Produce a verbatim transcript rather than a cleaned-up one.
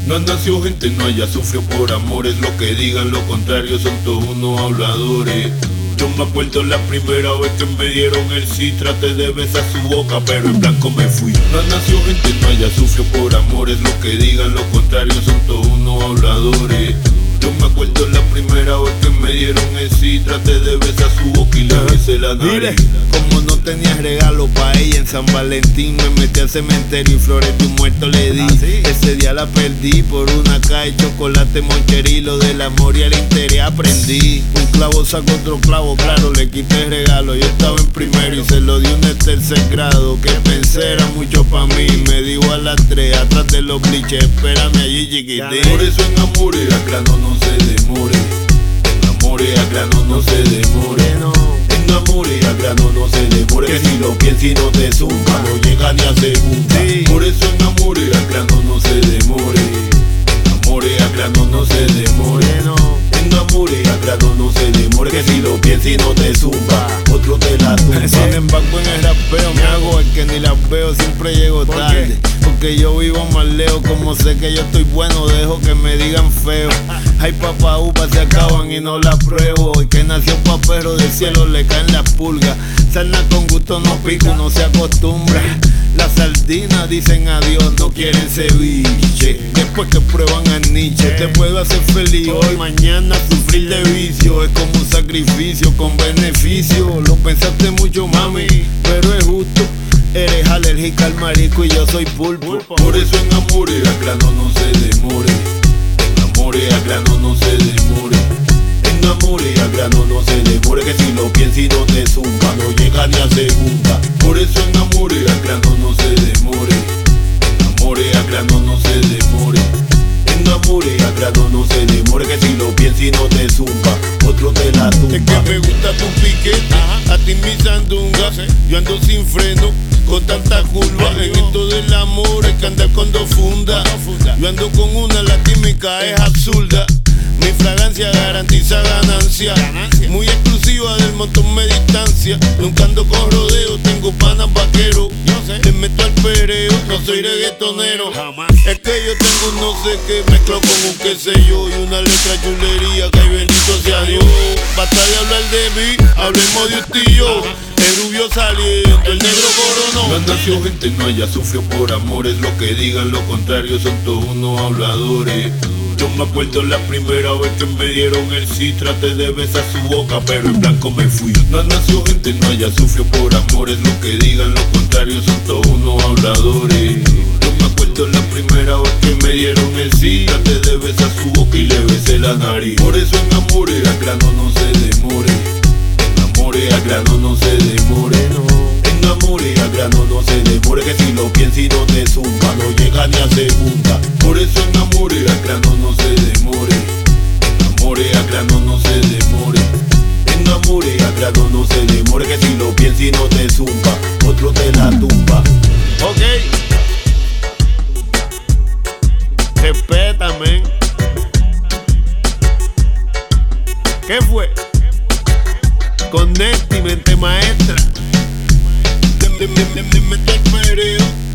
No han nacido gente, no haya sufrido por amores. Lo que digan lo contrario son todos unos habladores. Yo me acuerdo la primera vez que me dieron el sí, traté de besar su boca, pero en blanco me fui. No han nacido gente, no haya sufrido por amores. Lo que digan lo contrario son todos unos habladores. Yo me acuerdo la primera vez que me dieron el sí, traté de besar su boca y le besé la nariz. Mire, como no tenías regalo pa' ella en San Valentín, me metí al cementerio y flores de un muerto le di. ¿Ah, sí? Ese día la perdí por una caja de chocolate moncherilo. Del amor y el interés aprendí. Un clavo saca otro clavo, claro, le quité el regalo. Yo estaba en primero y se lo di un de tercer grado, que pensé era mucho pa' mí. Me dijo a las tres, atrás de los clichés, espérame allí chiquitín. Por eso en amores a grano no se demore. En amores a grano no se demore. En amores a grano no se demore. Que si lo piensas y no te zumba, no llega ni a segunda. Por eso en amores a grano no se demore. En amores a grano no se demore. En amores a grano no se demore. Que si lo piensas y no te zumba, otro te la tumba. Sin embargo en el rapeo me hago el que ni las veo, siempre llego tarde. Porque yo vivo más lejos, como sé que yo estoy bueno, dejo que me digan feo. Hay papa uva se acaban y no la pruebo. Y que nació pa' perro del cielo le caen las pulgas. Sarna con gusto no pico, no se acostumbra. Las sardinas dicen adiós, no quieren ceviche. Después que prueban al niche, te puedo hacer feliz hoy, mañana sufrir de vicio. Es como un sacrificio con beneficio. Lo pensaste mucho, mami, pero es justo. Eres alérgica al marisco y yo soy pulpo. Por eso en amores a grano no se demore. En amores a grano no se demore. En amores a grano no se demore. Que si lo piensas y no te zumba, no llega ni a segunda. Por eso en amores a grano no se demore. En amores a grano no se demore. En amores a grano no se demore. Que si lo piensas y no te zumba, otro te la tumba. Es que me gusta tu piquete, a ti mi sandunga. Yo ando sin freno, con tanta curva. En esto del amor hay que andar con dos fundas. Yo ando con una, la química es absurda. Mi fragancia garantiza ganancia, muy exclusiva, del montón me distancia. Nunca ando con rodeo, tengo panas vaqueros. Le meto al pereo, no soy reggaetonero. Es que yo tengo un no sé qué mezclado con un qué sé yo. Y una letra chulería, que ay bendito sea Dios. Basta de hablar de mí, hablemos de usted y yo. El rubio saliendo, el negro coronó. No han nacido gente, no haya sufrido por amores. Lo que digan lo contrario son todos unos habladores. Yo me acuerdo la primera vez que me dieron el sí, traté de besar su boca, pero en blanco me fui. No han nacido gente, no haya sufrido por amores. Lo que digan lo contrario son todos unos habladores. Yo me acuerdo la primera vez que me dieron el sí, traté de besar su boca y le besé la nariz. Por eso en amores a grano no se demore. En amores a grano no se demore. En amores a grano no se demore. Que si lo piensas y no te zumba, no llega ni a segunda. Por eso en amores a grano no se demore. En amores a grano no se demore. En amores a grano no se demore. Que si lo piensas y no te zumba, otro te la tumba. Ok, respétame. ¿Qué fue? Conecti, mente maestra. De, de, de, de, de, de,